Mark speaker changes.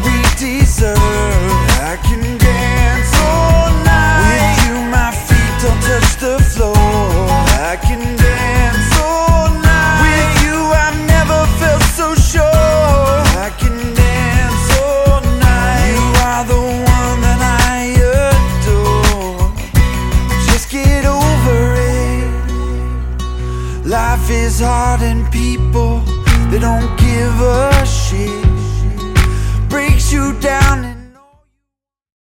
Speaker 1: we deserve. I can dance all night with you, my feet don't touch the floor. I can dance all night with you, I've never felt so sure. I can dance all night. You are the one that I adore. Just get over it. Life is hard and people, they don't give a shit. Breaks you down.